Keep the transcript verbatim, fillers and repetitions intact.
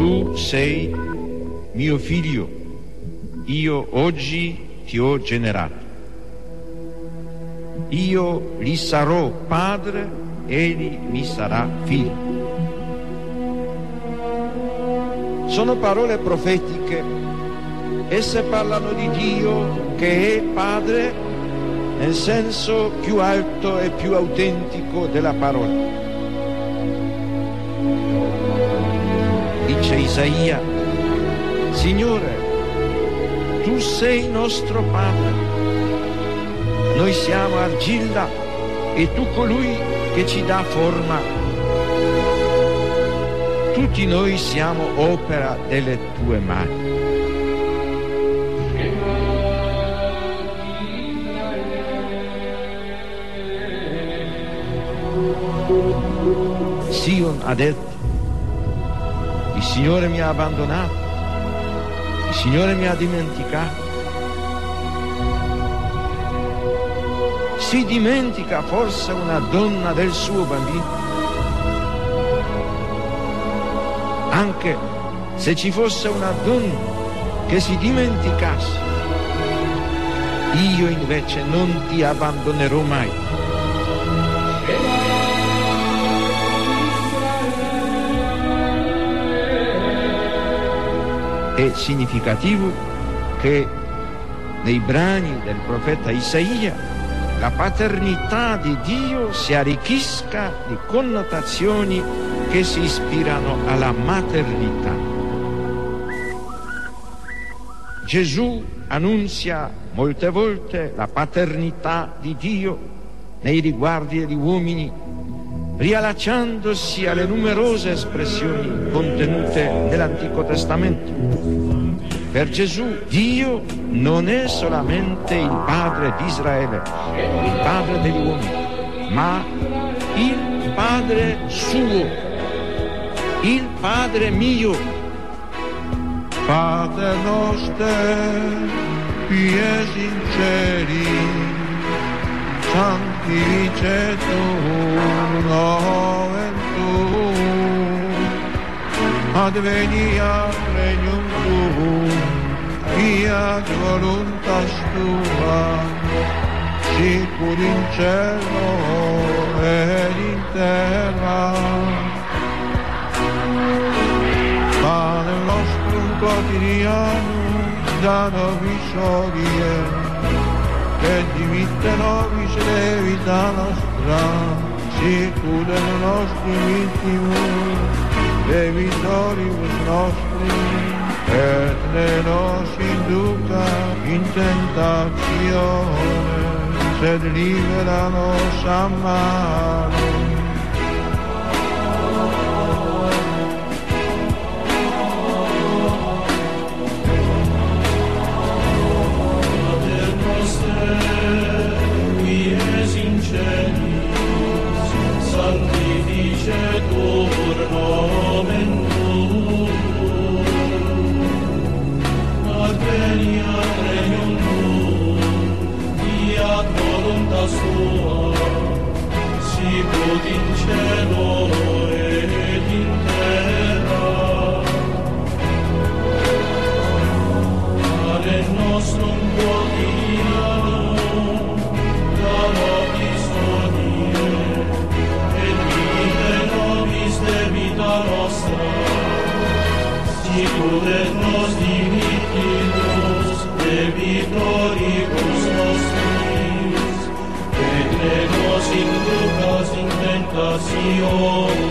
Tu sei mio figlio, io oggi ti ho generato. Io gli sarò padre, egli mi sarà figlio. Sono parole profetiche. Esse parlano di Dio che è Padre nel senso più alto e più autentico della parola. Dice Isaia: Signore, tu sei nostro Padre, noi siamo argilla e tu colui che ci dà forma. Tutti noi siamo opera delle tue mani. Sion ha detto: il Signore mi ha abbandonato, il Signore mi ha dimenticato. Si dimentica forse una donna del suo bambino? Anche se ci fosse una donna che si dimenticasse, io invece non ti abbandonerò mai. È significativo che nei brani del profeta Isaia la paternità di Dio si arricchisca di connotazioni che si ispirano alla maternità. Gesù annunzia molte volte la paternità di Dio nei riguardi degli uomini, riallacciandosi alle numerose espressioni contenute nell'Antico Testamento. Per Gesù Dio non è solamente il Padre di Israele, il Padre degli uomini, ma il Padre suo, il Padre mio. Pater noster, qui es in cieli, sanctificetur nomen tuum, adveniat regnum tuum, fiat voluntas tua, sicur in cielo ed in terra. Pane nostrum quotidianum da nobis hodie, et dimitte nobis debita nostra, sicur et nostri vittimus debitoribus nostri, et ne nos induca in tentatione, sed libera nos a malo. Sanctificetur nomen tuum, adveniat regnum tuum, fiat voluntas tua, sicut in cielo et in terra. Pane nostrum quotidianum da nobis hodie, et dimitte nobis debita nostra, sicur et nos dimittimus debitoribus nostris, et ne nos inducas in tentationem,